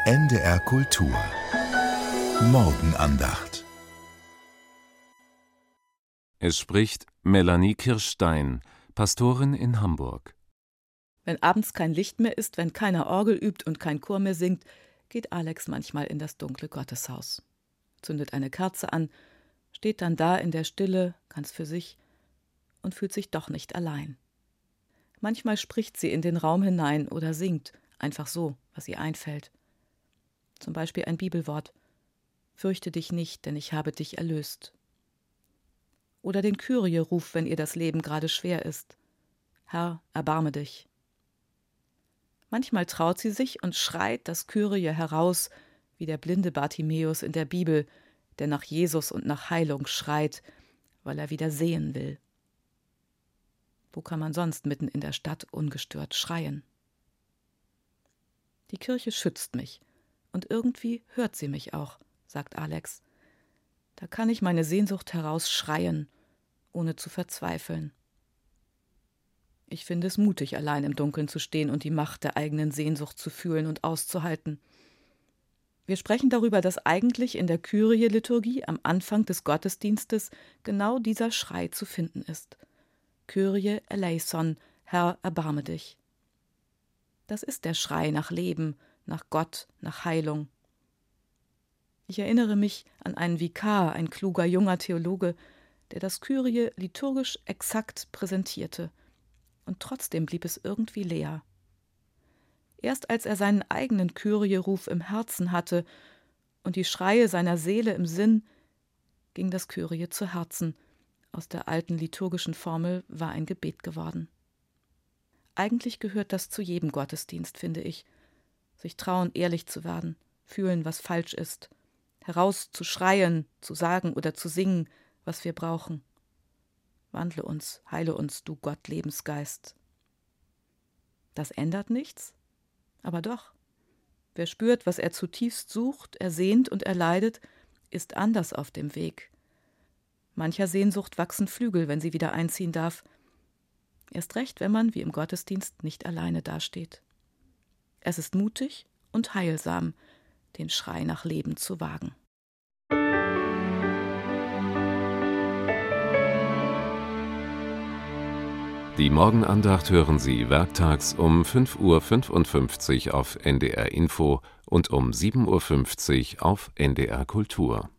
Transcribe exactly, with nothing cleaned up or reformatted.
N D R Kultur Morgenandacht. Es spricht Melanie Kirstein, Pastorin in Hamburg. Wenn abends kein Licht mehr ist, wenn keiner Orgel übt und kein Chor mehr singt, geht Alex manchmal in das dunkle Gotteshaus, zündet eine Kerze an, steht dann da in der Stille, ganz für sich, und fühlt sich doch nicht allein. Manchmal spricht sie in den Raum hinein oder singt, einfach so, was ihr einfällt. Zum Beispiel ein Bibelwort: Fürchte dich nicht, denn ich habe dich erlöst. Oder den Kyrie-Ruf, wenn ihr das Leben gerade schwer ist: Herr, erbarme dich. Manchmal traut sie sich und schreit das Kyrie heraus, wie der blinde Bartimäus in der Bibel, der nach Jesus und nach Heilung schreit, weil er wieder sehen will. Wo kann man sonst mitten in der Stadt ungestört schreien? Die Kirche schützt mich, und irgendwie hört sie mich auch, sagt Alex. Da kann ich meine Sehnsucht herausschreien, ohne zu verzweifeln. Ich finde es mutig, allein im Dunkeln zu stehen und die Macht der eigenen Sehnsucht zu fühlen und auszuhalten. Wir sprechen darüber, dass eigentlich in der Kyrie-Liturgie am Anfang des Gottesdienstes genau dieser Schrei zu finden ist. Kyrie eleison, Herr, erbarme dich. Das ist der Schrei nach Leben, nach Gott, nach Heilung. Ich erinnere mich an einen Vikar, ein kluger junger Theologe, der das Kyrie liturgisch exakt präsentierte. Und trotzdem blieb es irgendwie leer. Erst als er seinen eigenen Kyrie-Ruf im Herzen hatte und die Schreie seiner Seele im Sinn, ging das Kyrie zu Herzen. Aus der alten liturgischen Formel war ein Gebet geworden. Eigentlich gehört das zu jedem Gottesdienst, finde ich. Sich trauen, ehrlich zu werden, fühlen, was falsch ist, heraus zu schreien, zu sagen oder zu singen, was wir brauchen. Wandle uns, heile uns, du Gott, Lebensgeist. Das ändert nichts, aber doch. Wer spürt, was er zutiefst sucht, ersehnt und erleidet, ist anders auf dem Weg. Mancher Sehnsucht wachsen Flügel, wenn sie wieder einziehen darf. Erst recht, wenn man, wie im Gottesdienst, nicht alleine dasteht. Es ist mutig und heilsam, den Schrei nach Leben zu wagen. Die Morgenandacht hören Sie werktags um fünf Uhr fünfundfünfzig auf N D R Info und um sieben Uhr fünfzig auf N D R Kultur.